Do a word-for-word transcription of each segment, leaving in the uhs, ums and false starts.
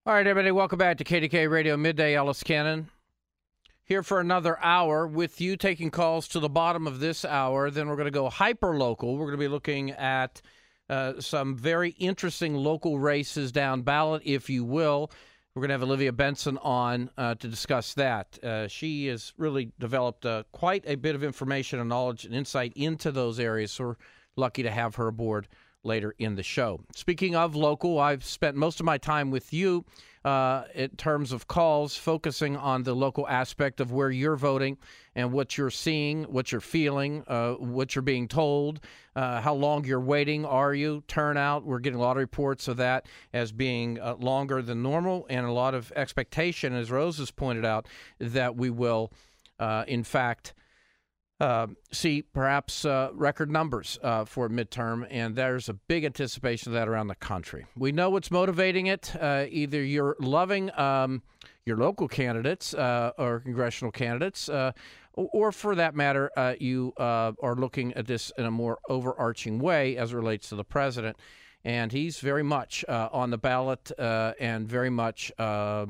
All right, everybody, welcome back to K D K Radio Midday. Ellis Cannon here for another hour with you, taking calls to the bottom of this hour. Then we're going to go hyper-local. We're going to be looking at uh, some very interesting local races down ballot, if you will. We're going to have Olivia Benson on uh, to discuss that. Uh, she has really developed uh, quite a bit of information and knowledge and insight into those areas, so we're lucky to have her aboard later in the show. Speaking of local, I've spent most of my time with you uh, in terms of calls, focusing on the local aspect of where you're voting and what you're seeing, what you're feeling, uh, what you're being told, uh, how long you're waiting, are you, turnout. We're getting a lot of reports of that as being uh, longer than normal, and a lot of expectation, as Rose has pointed out, that we will, uh, in fact, Uh, see perhaps uh, record numbers uh, for midterm, and there's a big anticipation of that around the country. We know what's motivating it. Uh, either you're loving um, your local candidates uh, or congressional candidates, uh, or, or for that matter, uh, you uh, are looking at this in a more overarching way as it relates to the president. And he's very much uh, on the ballot uh, and very much uh,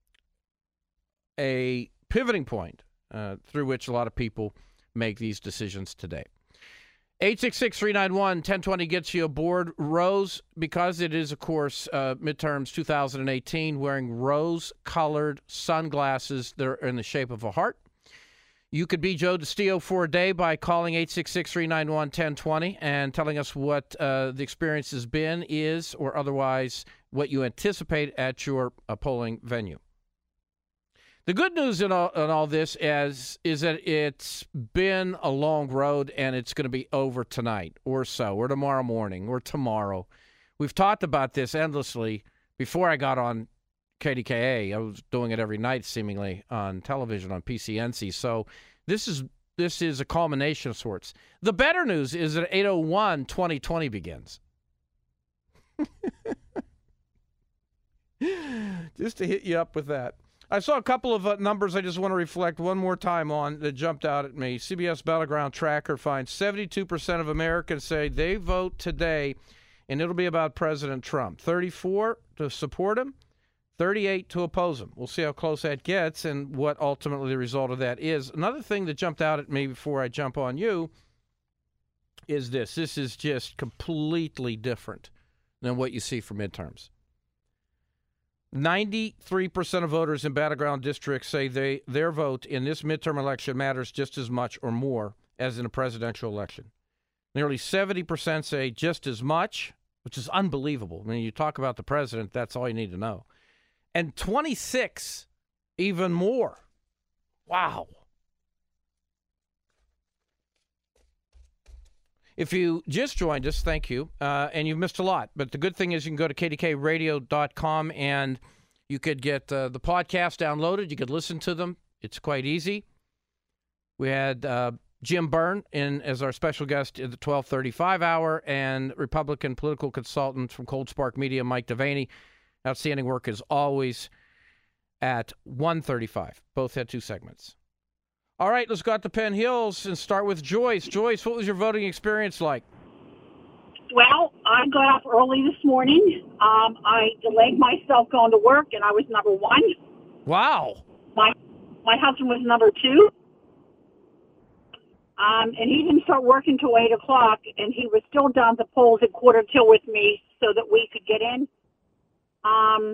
a pivoting point uh, through which a lot of people make these decisions today. eight six six, three nine one, one zero two zero gets you aboard. Rose, because it is, of course, uh, midterms two thousand eighteen, wearing rose-colored sunglasses that are in the shape of a heart. You could be Joe DiStio for a day by calling eight six six, three nine one, one zero two zero and telling us what uh, the experience has been, is, or otherwise what you anticipate at your uh, polling venue. The good news in all, in all this is, is that it's been a long road, and it's going to be over tonight or so, or tomorrow morning, or tomorrow. We've talked about this endlessly before I got on K D K A. I was doing it every night, seemingly, on television, on P C N C. So this is this is a culmination of sorts. The better news is that eight oh one, twenty twenty begins. Just to hit you up with that. I saw a couple of uh, numbers I just want to reflect one more time on that jumped out at me. C B S Battleground Tracker finds seventy-two percent of Americans say they vote today, and it'll be about President Trump. thirty-four to support him, thirty-eight to oppose him. We'll see how close that gets and what ultimately the result of that is. Another thing that jumped out at me before I jump on you is this. This is just completely different than what you see for midterms. ninety-three percent of voters in battleground districts say they their vote in this midterm election matters just as much or more as in a presidential election. Nearly seventy percent say just as much, which is unbelievable. When you talk about the president, that's all you need to know. And twenty-six even more. Wow. If you just joined us, thank you, uh, and you've missed a lot. But the good thing is you can go to K D K radio dot com, and you could get uh, the podcast downloaded. You could listen to them. It's quite easy. We had uh, Jim Byrne in as our special guest at the twelve thirty-five hour, and Republican political consultant from Cold Spark Media, Mike Devaney. Outstanding work as always at one thirty-five. Both had two segments. All right, let's go out to Penn Hills and start with Joyce. Joyce, what was your voting experience like? Well, I got up early this morning. Um, I delayed myself going to work, and I was number one. Wow. My my husband was number two. Um, and he didn't start working till eight o'clock, and he was still down the polls at quarter till with me so that we could get in. Um,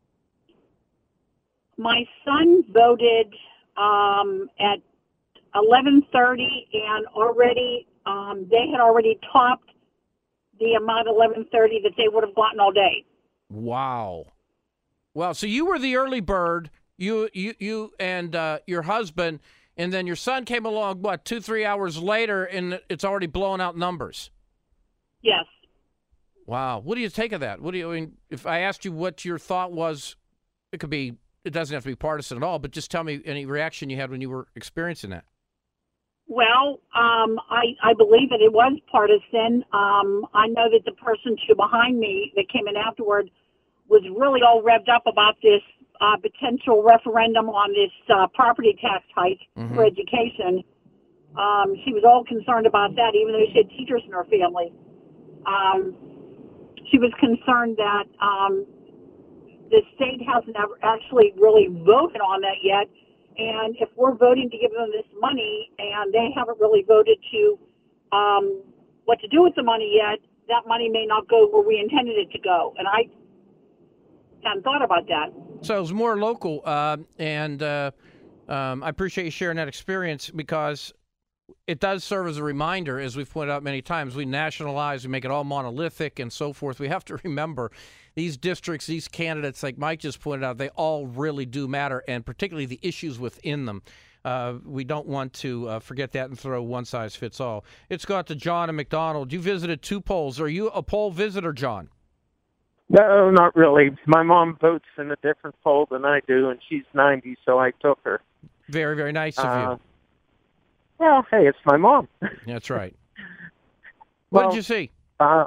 my son voted um, at eleven thirty, and already um, they had already topped the amount eleven thirty that they would have gotten all day. Wow. Well, so you were the early bird, you you you and uh, your husband, and then your son came along, what, two, three hours later, and it's already blowing out numbers. Yes. Wow. What do you take of that? What do you I mean? If I asked you what your thought was, it could be, it doesn't have to be partisan at all, but just tell me any reaction you had when you were experiencing that. Well, um, I, I believe that it was partisan. Um, I know that the person to behind me that came in afterward was really all revved up about this uh, potential referendum on this uh, property tax hike mm-hmm. for education. Um, she was all concerned about that, even though she had teachers in her family. Um, she was concerned that um, the state hasn't ever actually really voted on that yet. And if we're voting to give them this money and they haven't really voted to um, what to do with the money yet, that money may not go where we intended it to go. And I hadn't thought about that. So it's more local, uh, and uh, um, I appreciate you sharing that experience, because it does serve as a reminder, as we've pointed out many times. We nationalize, we make it all monolithic and so forth. We have to remember these districts, these candidates, like Mike just pointed out, they all really do matter, and particularly the issues within them. Uh, we don't want to uh, forget that and throw one size fits all. It's got to John and McDonald. You visited two polls. Are you a poll visitor, John? No, not really. My mom votes in a different poll than I do, and she's ninety, so I took her. Very, very nice of uh, you. Well, hey, it's my mom. That's right. What well, did you see? Uh,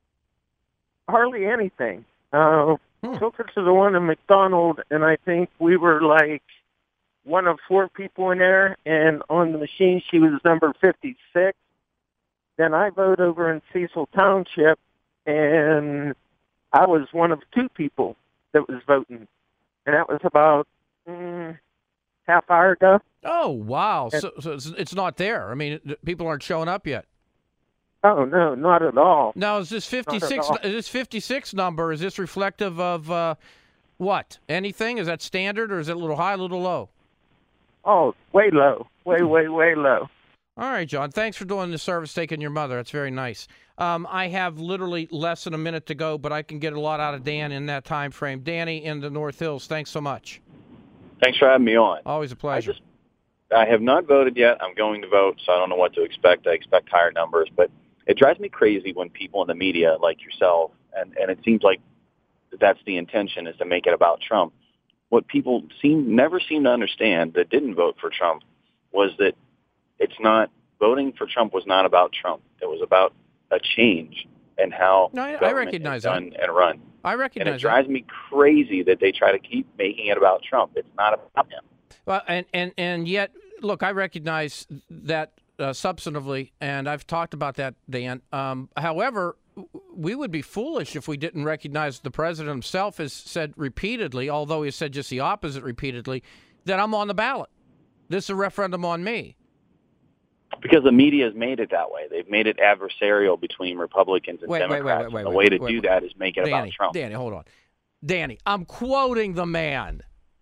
hardly anything. Uh, Hmm. Took her to the one in McDonald, and I think we were like one of four people in there, and on the machine she was number fifty-six. Then I vote over in Cecil Township, and I was one of two people that was voting, and that was about mm, half hour ago. Oh, wow. So, so it's, it's not there. I mean, people aren't showing up yet. Oh, no, not at all. Now, is this fifty-six, all. is this fifty-six number, is this reflective of uh, what? Anything? Is that standard, or is it a little high, a little low? Oh, way low. Way, way, way low. All right, John. Thanks for doing the service, taking your mother. That's very nice. Um, I have literally less than a minute to go, but I can get a lot out of Dan in that time frame. Danny in the North Hills, thanks so much. Thanks for having me on. Always a pleasure. I, just, I have not voted yet. I'm going to vote, so I don't know what to expect. I expect higher numbers, but it drives me crazy when people in the media, like yourself, and, and it seems like that's the intention, is to make it about Trump. What people seem never seem to understand that didn't vote for Trump was that it's not, voting for Trump was not about Trump. It was about a change in how no, I, I government recognize is done that. and run. I recognize and it drives that. me crazy that they try to keep making it about Trump. It's not about him. Well, and, and, and yet, look, I recognize that uh, substantively, and I've talked about that, Dan. Um, however, we would be foolish if we didn't recognize the president himself has said repeatedly, although he said just the opposite repeatedly, that I'm on the ballot. This is a referendum on me. Because the media has made it that way. They've made it adversarial between Republicans and wait, Democrats. Wait, wait, wait, wait, and the wait, way to wait, do wait. that is make it Danny, about Trump. Danny, hold on. Danny, I'm quoting the man.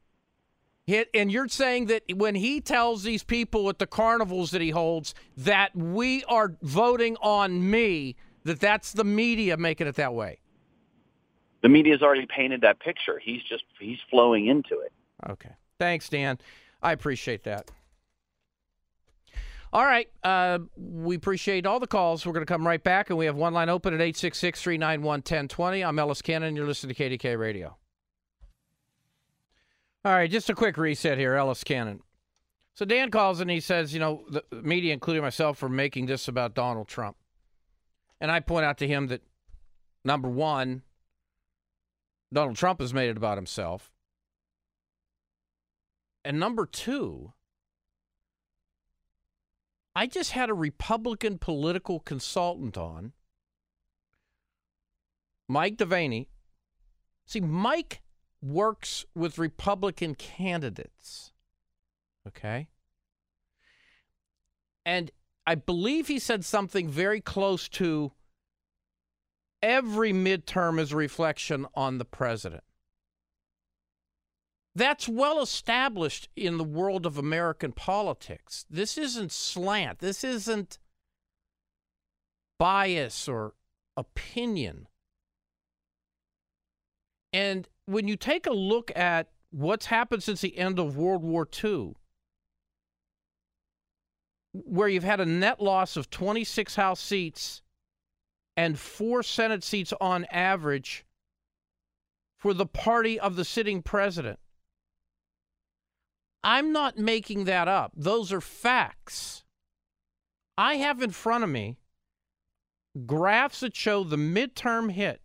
He, and you're saying that when he tells these people at the carnivals that he holds that we are voting on me, that that's the media making it that way. The media's already painted that picture. He's just he's flowing into it. Okay. Thanks, Dan. I appreciate that. All right. Uh, we appreciate all the calls. We're going to come right back, and we have one line open at eight six six, three nine one, one zero two zero. I'm Ellis Cannon. You're listening to K D K Radio. All right, just a quick reset here, Ellis Cannon. So Dan calls and he says, you know, the media, including myself, are making this about Donald Trump. And I point out to him that, number one, Donald Trump has made it about himself. And number two, I just had a Republican political consultant on, Mike Devaney. See, Mike works with Republican candidates, okay? And I believe he said something very close to every midterm is a reflection on the president. That's well established in the world of American politics. This isn't slant. This isn't bias or opinion. And when you take a look at what's happened since the end of World War Two, where you've had a net loss of twenty-six House seats and four Senate seats on average for the party of the sitting president. I'm not making that up. Those are facts. I have in front of me graphs that show the midterm hit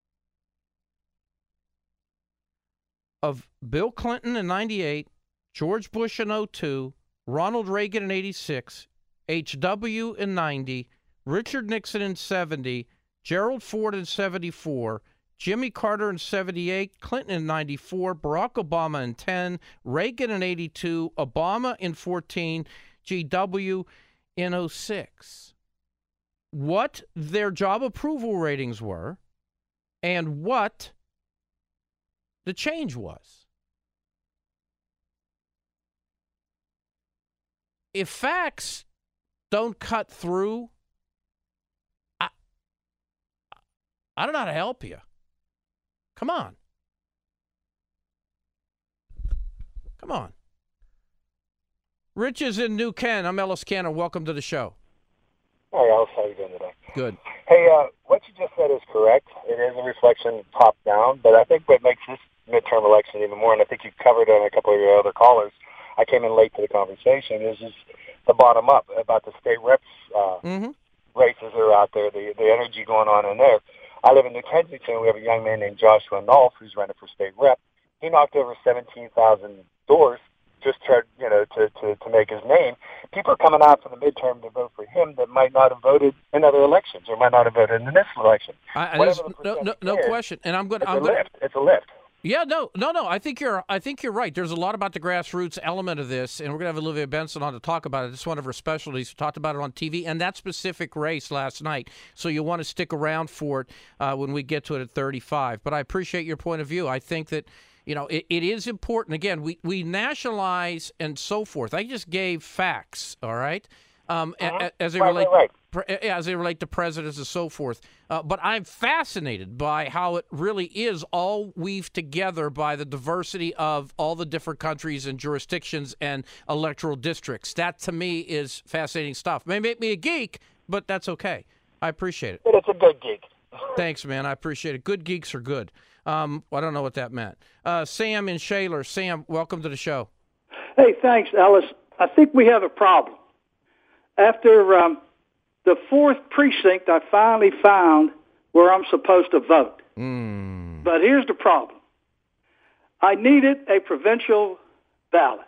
of Bill Clinton in ninety-eight, George Bush in oh two, Ronald Reagan in eighty-six, H W in ninety, Richard Nixon in seventy, Gerald Ford in seventy-four, Jimmy Carter in seventy-eight, Clinton in ninety-four, Barack Obama in ten, Reagan in eighty-two, Obama in fourteen, G W in oh six. What their job approval ratings were and what the change was. If facts don't cut through, I, I don't know how to help you. Come on. Come on. Rich is in New Ken. I'm Ellis Cannon. Welcome to the show. Hey, Ellis. How you doing today? Good. Hey, uh, what you just said is correct. It is a reflection top down, but I think what makes this midterm election even more, and I think you covered it on a couple of your other callers, I came in late to the conversation, is just the bottom up about the state reps uh, mm-hmm. races that are out there, the, the energy going on in there. I live in New Kensington. We have a young man named Joshua Nolf who's running for state rep. He knocked over seventeen thousand doors just to, you know, to, to, to make his name. People are coming out for the midterm to vote for him that might not have voted in other elections or might not have voted in this election. I, I just, no, no, no is, question. And I'm going. It's I'm a gonna, lift. It's a lift. Yeah, no, no, no. I think you're. I think you're right. There's a lot about the grassroots element of this, and we're gonna have Olivia Benson on to talk about it. It's one of her specialties. We talked about it on T V, and that specific race last night. So you want to stick around for it uh, when we get to it at thirty-five. But I appreciate your point of view. I think that you know it, it is important. Again, we we nationalize and so forth. I just gave facts. All right. Um, uh-huh. As they right, relate, right, right. as they relate to presidents and so forth, uh, but I'm fascinated by how it really is all weaved together by the diversity of all the different countries and jurisdictions and electoral districts. That to me is fascinating stuff. May make me a geek, but that's okay. I appreciate it. But it's a good geek. Thanks, man. I appreciate it. Good geeks are good. Um, I don't know what that meant. Uh, Sam in Shaler. Sam, welcome to the show. Hey, thanks, Ellis. I think we have a problem. After um, the fourth precinct, I finally found where I'm supposed to vote. Mm. But here's the problem. I needed a provincial ballot.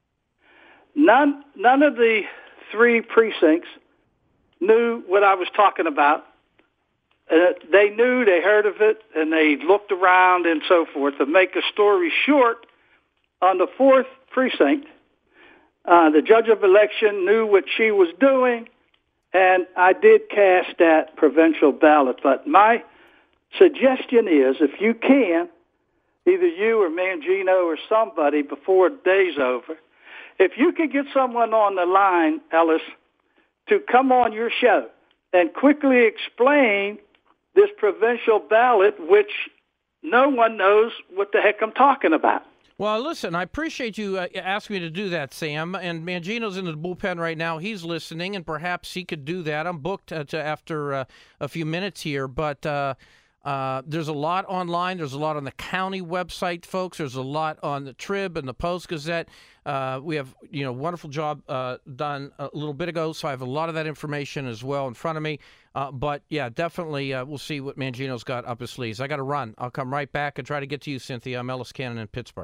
None, none of the three precincts knew what I was talking about. Uh, they knew, they heard of it, and they looked around and so forth. To make a story short, on the fourth precinct, Uh, the judge of election knew what she was doing, and I did cast that provincial ballot. But my suggestion is, if you can, either you or Mangino or somebody before the day's over, if you could get someone on the line, Ellis, to come on your show and quickly explain this provincial ballot, which no one knows what the heck I'm talking about. Well, listen, I appreciate you uh, asking me to do that, Sam. And Mangino's in the bullpen right now. He's listening, and perhaps he could do that. I'm booked uh, to after uh, a few minutes here, but uh, uh, there's a lot online. There's a lot on the county website, folks. There's a lot on the Trib and the Post-Gazette. Uh, we have, you know, wonderful job uh, done a little bit ago, so I have a lot of that information as well in front of me. Uh, but, yeah, definitely uh, we'll see what Mangino's got up his sleeves. I got to run. I'll come right back and try to get to you, Cynthia. I'm Ellis Cannon in Pittsburgh.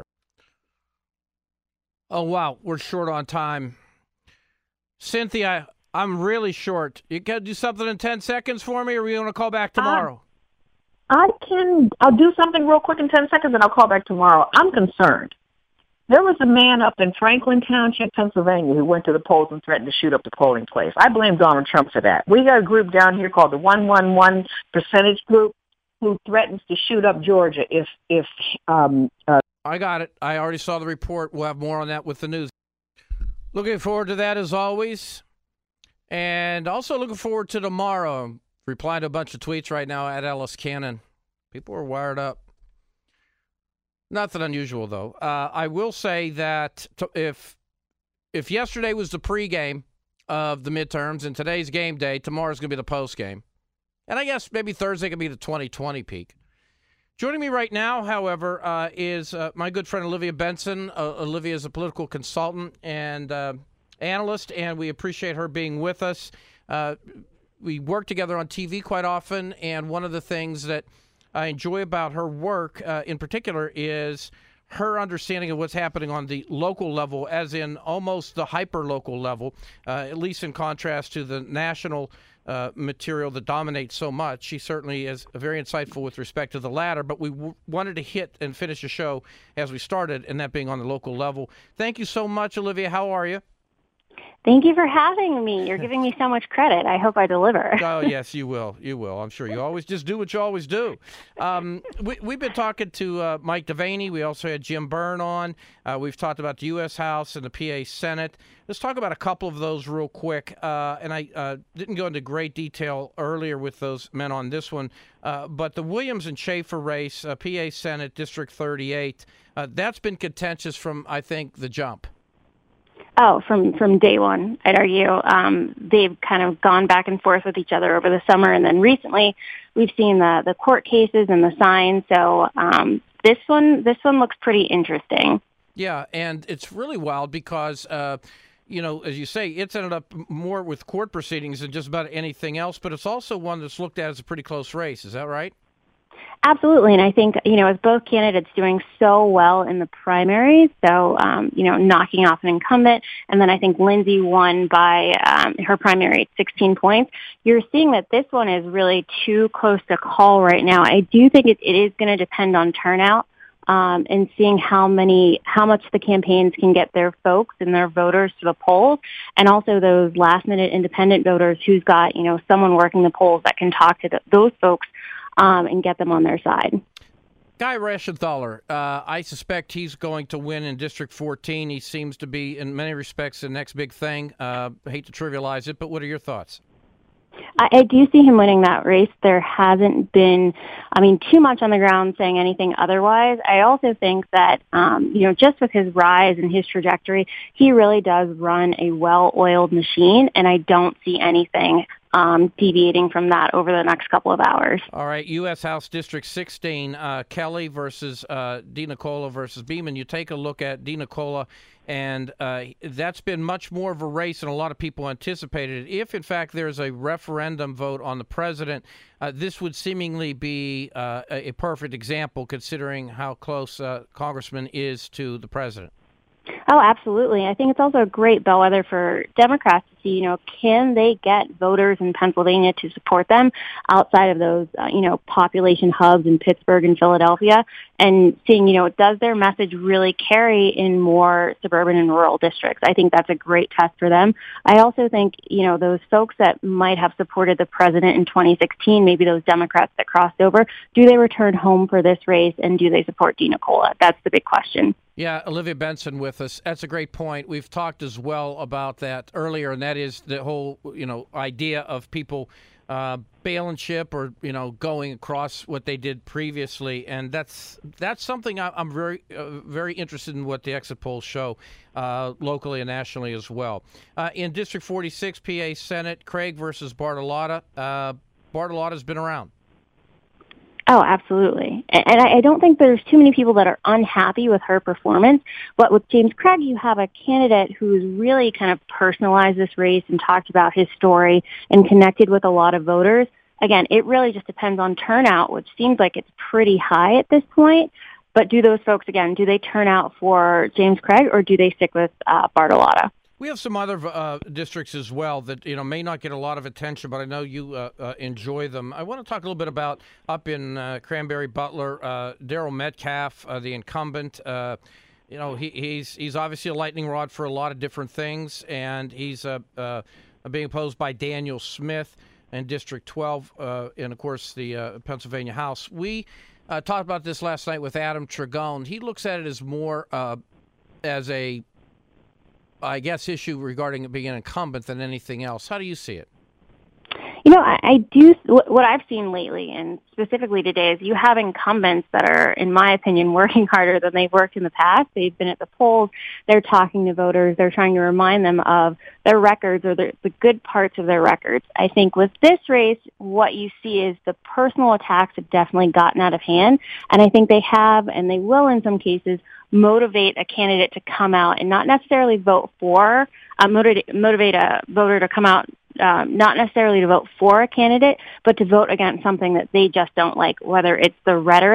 Oh, wow, we're short on time. Cynthia, I'm really short. You can do something in ten seconds for me, or are you going to call back tomorrow? Uh, I can, I'll do something real quick in ten seconds, and I'll call back tomorrow. I'm concerned. There was a man up in Franklin Township, Pennsylvania, who went to the polls and threatened to shoot up the polling place. I blame Donald Trump for that. We got a group down here called the one one one percentage group who threatens to shoot up Georgia if, if, um, uh, I got it. I already saw the report. We'll have more on that with the news. Looking forward to that as always. And also looking forward to tomorrow. I'm replying to a bunch of tweets right now at Ellis Cannon. People are wired up. Nothing unusual, though. Uh, I will say that t- if if yesterday was the pregame of the midterms and today's game day, tomorrow's going to be the postgame. And I guess maybe Thursday could be the twenty twenty peak. Joining me right now, however, uh, is uh, my good friend Olivia Benson. Uh, Olivia is a political consultant and uh, analyst, and we appreciate her being with us. Uh, we work together on T V quite often, and one of the things that I enjoy about her work uh, in particular is her understanding of what's happening on the local level, as in almost the hyper-local level, uh, at least in contrast to the national uh, material that dominates so much. She certainly is very insightful with respect to the latter, but we w- wanted to hit and finish the show as we started, and that being on the local level. Thank you so much, Olivia. How are you? Thank you for having me. You're giving me so much credit. I hope I deliver. Oh, yes, you will. You will. I'm sure you always just do what you always do. Um, we, we've been talking to uh, Mike Devaney. We also had Jim Byrne on. Uh, we've talked about the U S House and the P A Senate. Let's talk about a couple of those real quick. Uh, and I uh, didn't go into great detail earlier with those men on this one. Uh, but the Williams and Schaefer race, uh, P A Senate, District thirty-eight, uh, that's been contentious from, I think, the jump. Oh, from, from day one, I'd argue. Um, they've kind of gone back and forth with each other over the summer, and then recently we've seen the, the court cases and the signs. So um, this one this one looks pretty interesting. Yeah, and it's really wild because, uh, you know, as you say, it's ended up more with court proceedings than just about anything else, but it's also one that's looked at as a pretty close race. Is that right? Absolutely, and I think, you know, as both candidates doing so well in the primaries, so, um, you know, knocking off an incumbent, and then I think Lindsay won by um, her primary at sixteen points, you're seeing that this one is really too close to call right now. I do think it, it is going to depend on turnout um, and seeing how many, how much the campaigns can get their folks and their voters to the polls, and also those last-minute independent voters who's got, you know, someone working the polls that can talk to the, those folks Um, and get them on their side. Guy Reschenthaler, uh, I suspect he's going to win in District fourteen. He seems to be, in many respects, the next big thing. Uh, I hate to trivialize it, but what are your thoughts? I, I do see him winning that race. There hasn't been, I mean, too much on the ground saying anything otherwise. I also think that, um, you know, just with his rise and his trajectory, he really does run a well-oiled machine, and I don't see anything Um, deviating from that over the next couple of hours. All right, U S House District sixteen, uh, Kelly versus uh, DeNicola versus Beeman. You take a look at DeNicola, and uh, that's been much more of a race than a lot of people anticipated. If, in fact, there's a referendum vote on the president, uh, this would seemingly be uh, a perfect example considering how close uh, Congressman is to the president. Oh, absolutely. I think it's also a great bellwether for Democrats to see, you know, can they get voters in Pennsylvania to support them outside of those, uh, you know, population hubs in Pittsburgh and Philadelphia, and seeing, you know, does their message really carry in more suburban and rural districts? I think that's a great test for them. I also think, you know, those folks that might have supported the president in twenty sixteen, maybe those Democrats that crossed over, do they return home for this race, and do they support DeNicola? That's the big question. Yeah, Olivia Benson with us. That's a great point. We've talked as well about that earlier, and that is the whole, you know, idea of people uh, bailing ship or, you know, going across what they did previously, and that's that's something I, I'm very uh, very interested in what the exit polls show uh, locally and nationally as well. Uh, in District forty-six, P A Senate, Craig versus Bartolotta. Uh, Bartolotta's been around. Oh, absolutely. And I don't think there's too many people that are unhappy with her performance. But with James Craig, you have a candidate who's really kind of personalized this race and talked about his story and connected with a lot of voters. Again, it really just depends on turnout, which seems like it's pretty high at this point. But do those folks, again, do they turn out for James Craig, or do they stick with uh, Bartolotta? We have some other uh, districts as well that, you know, may not get a lot of attention, but I know you uh, uh, enjoy them. I want to talk a little bit about up in uh, Cranberry Butler, uh, Daryl Metcalf, uh, the incumbent. Uh, you know, he, he's he's obviously a lightning rod for a lot of different things, and he's uh, uh, being opposed by Daniel Smith in District twelve, uh, and of course the uh, Pennsylvania House. We uh, talked about this last night with Adam Tragone. He looks at it as more uh, as a I guess, issue regarding it being an incumbent than anything else. How do you see it? You know, I, I do, what I've seen lately, and specifically today, is you have incumbents that are, in my opinion, working harder than they've worked in the past. They've been at the polls, they're talking to voters, they're trying to remind them of their records or the, the good parts of their records. I think with this race, what you see is the personal attacks have definitely gotten out of hand, and I think they have, and they will in some cases, motivate a candidate to come out and not necessarily vote for, uh, motivate, motivate a voter to come out, um, not necessarily to vote for a candidate, but to vote against something that they just don't like, whether it's the rhetoric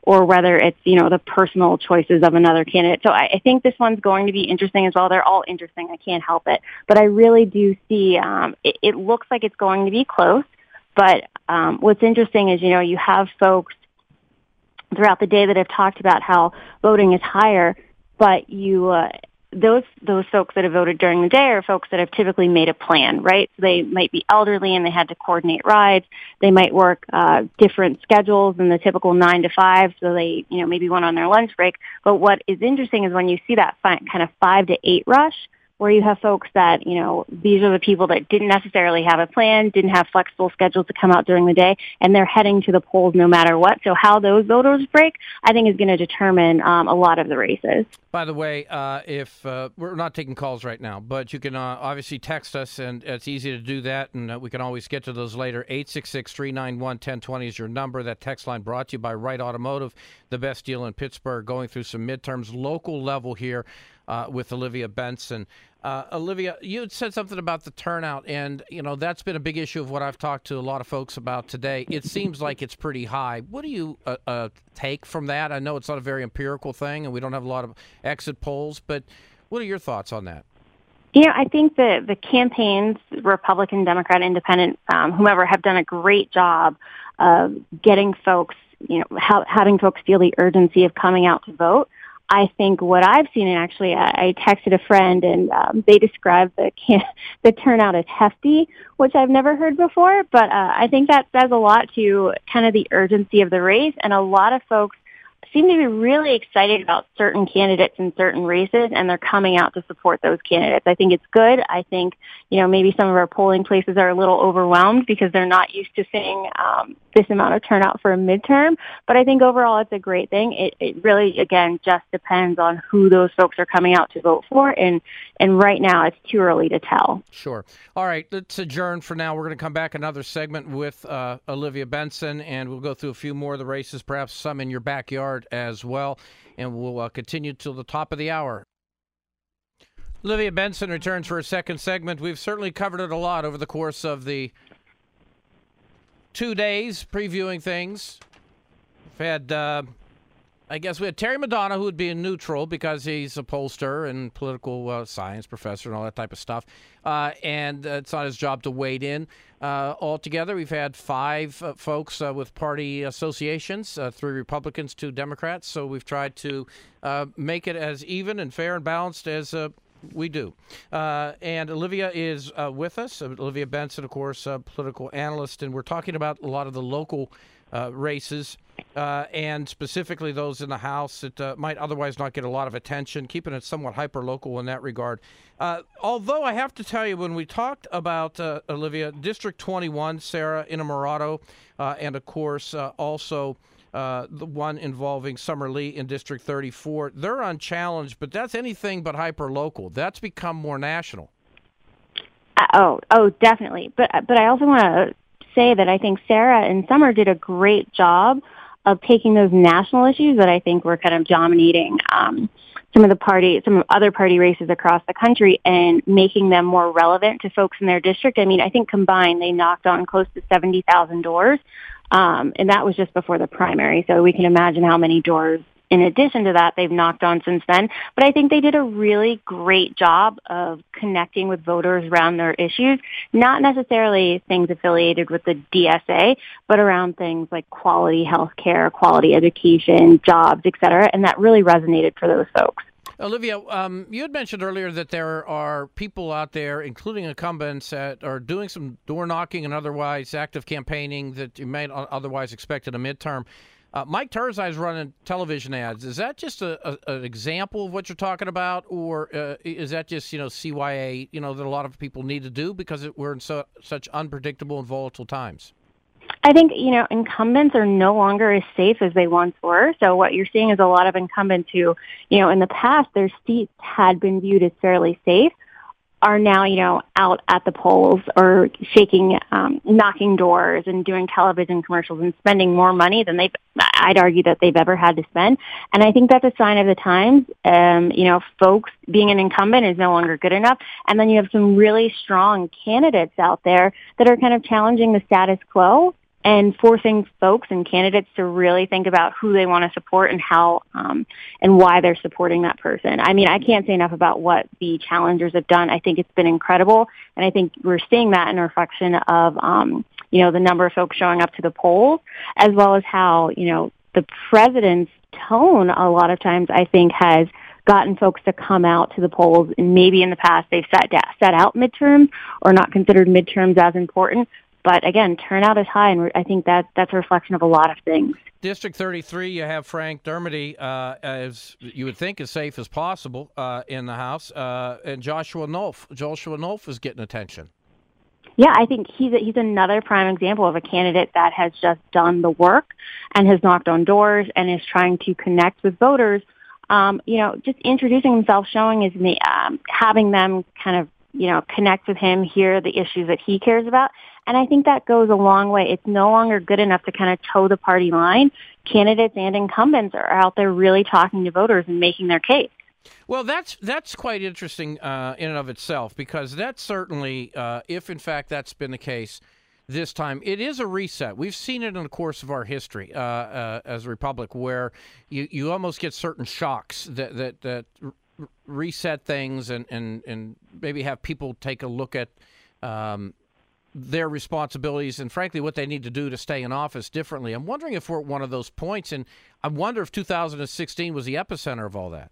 or whether it's, you know, the personal choices of another candidate. So I, I think this one's going to be interesting as well. They're all interesting. I can't help it. But I really do see um, it, it looks like it's going to be close. But um, what's interesting is, you know, you have folks throughout the day that have talked about how voting is higher, but you uh, those those folks that have voted during the day are folks that have typically made a plan, right? So they might be elderly and they had to coordinate rides. They might work uh, different schedules than the typical nine to five, so they, you know, maybe went on their lunch break. But what is interesting is when you see that fi- kind of five to eight rush, where you have folks that, you know, these are the people that didn't necessarily have a plan, didn't have flexible schedules to come out during the day, and they're heading to the polls no matter what. So how those voters break, I think, is going to determine um, a lot of the races. By the way, uh, if uh, we're not taking calls right now, but you can uh, obviously text us, and it's easy to do that, and uh, we can always get to those later. eight six six, three nine one, one zero two zero is your number. That text line brought to you by Wright Automotive, the best deal in Pittsburgh, going through some midterms, local level here uh, with Olivia Benson. Uh, Olivia, you had said something about the turnout, and, you know, that's been a big issue of what I've talked to a lot of folks about today. It seems like it's pretty high. What do you uh, uh, take from that? I know it's not a very empirical thing, and we don't have a lot of exit polls, but what are your thoughts on that? You know, I think the, the campaigns, Republican, Democrat, Independent, um, whomever, have done a great job of getting folks, you know, ha- having folks feel the urgency of coming out to vote. I think what I've seen, and actually I, I texted a friend, and um, they described the can- the turnout as hefty, which I've never heard before. But uh, I think that says a lot to kind of the urgency of the race, and a lot of folks seem to be really excited about certain candidates in certain races, and they're coming out to support those candidates. I think it's good. I think, you know, maybe some of our polling places are a little overwhelmed because they're not used to seeing um, this amount of turnout for a midterm. But I think overall it's a great thing. It, it really, again, just depends on who those folks are coming out to vote for. And, and right now it's too early to tell. Sure. All right, let's adjourn for now. We're going to come back another segment with uh, Olivia Benson, and we'll go through a few more of the races, perhaps some in your backyard as well, and we'll uh, continue till the top of the hour. Olivia Benson returns for a second segment. We've certainly covered it a lot over the course of the two days previewing things. We've had, uh, I guess we had Terry Madonna, who would be a neutral because he's a pollster and political uh, science professor and all that type of stuff. Uh, and uh, it's not his job to wade in. Uh, altogether, we've had five uh, folks uh, with party associations, uh, three Republicans, two Democrats. So we've tried to uh, make it as even and fair and balanced as uh, we do. Uh, and Olivia is uh, with us. Olivia Benson, of course, a political analyst. And we're talking about a lot of the local uh, races. Uh, and specifically those in the House that uh, might otherwise not get a lot of attention, keeping it somewhat hyper-local in that regard. Uh, although I have to tell you, when we talked about, uh, Olivia, District twenty-one, Sarah Innamorato, uh, and, of course, uh, also uh, the one involving Summer Lee in District thirty-four, they're unchallenged, but that's anything but hyper-local. That's become more national. Uh, oh, oh, definitely. But, but I also want to say that I think Sarah and Summer did a great job of taking those national issues that I think were kind of dominating um, some of the party, some other party races across the country, and making them more relevant to folks in their district. I mean, I think combined they knocked on close to seventy thousand doors, um, and that was just before the primary. So we can imagine how many doors in addition to that they've knocked on since then. But I think they did a really great job of connecting with voters around their issues, not necessarily things affiliated with the D S A, but around things like quality health care, quality education, jobs, et cetera. And that really resonated for those folks. Olivia, um, you had mentioned earlier that there are people out there, including incumbents, that are doing some door knocking and otherwise active campaigning that you may otherwise expect in a midterm. Uh, Mike Turzai is running television ads. Is that just a, a, an example of what you're talking about, or uh, is that just, you know, C Y A, you know, that a lot of people need to do because it, we're in so, such unpredictable and volatile times? I think, you know, incumbents are no longer as safe as they once were. So what you're seeing is a lot of incumbents who, you know, in the past their seats had been viewed as fairly safe, are now, you know, out at the polls or shaking, um, knocking doors and doing television commercials and spending more money than they've, I'd argue that they've ever had to spend. And I think that's a sign of the times. Um, you know, folks, being an incumbent is no longer good enough. And then you have some really strong candidates out there that are kind of challenging the status quo and forcing folks and candidates to really think about who they want to support and how um, and why they're supporting that person. I mean, I can't say enough about what the challengers have done. I think it's been incredible, and I think we're seeing that in a reflection of, um, you know, the number of folks showing up to the polls, as well as how, you know, the president's tone a lot of times, I think, has gotten folks to come out to the polls, and maybe in the past they've set, da- set out midterms or not considered midterms as important. But again, turnout is high, and I think that that's a reflection of a lot of things. District thirty-three, you have Frank Dermody, uh, as you would think as safe as possible uh, in the House, uh, and Joshua Nolf. Joshua Nolf is getting attention. Yeah, I think he's a, he's another prime example of a candidate that has just done the work and has knocked on doors and is trying to connect with voters. Um, you know, just introducing himself, showing his, um, having them kind of, you know, connect with him, hear the issues that he cares about. And I think that goes a long way. It's no longer good enough to kind of toe the party line. Candidates and incumbents are out there really talking to voters and making their case. Well, that's that's quite interesting uh, in and of itself, because that's certainly, uh, if in fact that's been the case this time, it is a reset. We've seen it in the course of our history uh, uh, as a republic, where you, you almost get certain shocks that that, that r- reset things and, and, and maybe have people take a look at um, their responsibilities and, frankly, what they need to do to stay in office differently. I'm wondering if we're at one of those points, and I wonder if two thousand sixteen was the epicenter of all that.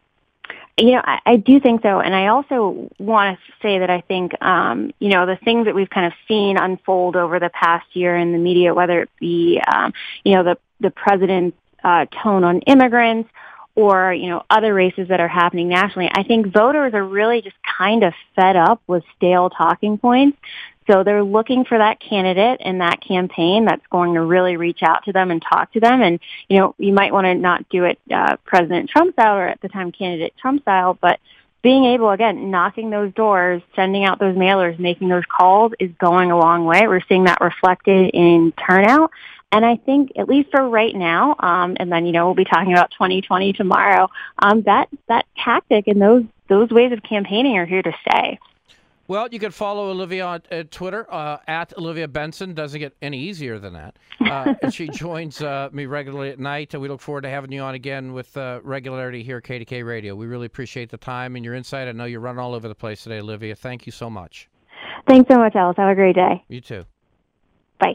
You know, I, I do think so. And I also want to say that I think, um, you know, the things that we've kind of seen unfold over the past year in the media, whether it be, um, you know, the, the president's uh, tone on immigrants or, you know, other races that are happening nationally, I think voters are really just kind of fed up with stale talking points. So they're looking for that candidate and that campaign that's going to really reach out to them and talk to them. And, you know, you might want to not do it uh, President Trump style or at the time candidate Trump style, but being able, again, knocking those doors, sending out those mailers, making those calls is going a long way. We're seeing that reflected in turnout. And I think, at least for right now, um, and then, you know, we'll be talking about twenty twenty tomorrow, um, that, that tactic and those, those ways of campaigning are here to stay. Well, you can follow Olivia on uh, Twitter, uh, at Olivia Benson. Doesn't get any easier than that. Uh, and she joins uh, me regularly at night. And we look forward to having you on again with uh, regularity here at K D K Radio. We really appreciate the time and your insight. I know you're running all over the place today, Olivia. Thank you so much. Thanks so much, Alice. Have a great day. You too. Bye.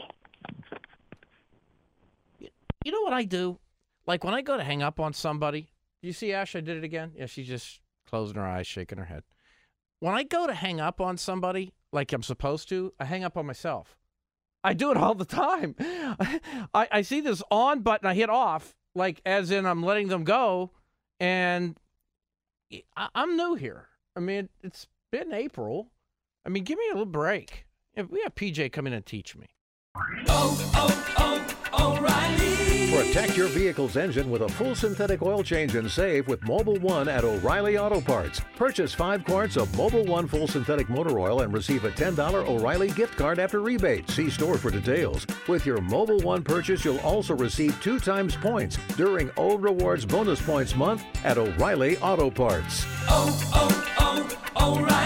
You know what I do? Like when I go to hang up on somebody, you see Ash, I did it again? Yeah, she's just closing her eyes, shaking her head. When I go to hang up on somebody, like I'm supposed to, I hang up on myself. I do it all the time. I, I see this on button, I hit off, like as in I'm letting them go, and I, I'm new here. I mean, it's been April. I mean, give me a little break. If we have P J come in and teach me. Oh, oh, oh, O'Reilly. Protect your vehicle's engine with a full synthetic oil change and save with Mobil one at O'Reilly Auto Parts. Purchase five quarts of Mobil one full synthetic motor oil and receive a ten dollars O'Reilly gift card after rebate. See store for details. With your Mobil one purchase, you'll also receive two times points during O Rewards Bonus Points Month at O'Reilly Auto Parts. Oh, oh, oh, O'Reilly.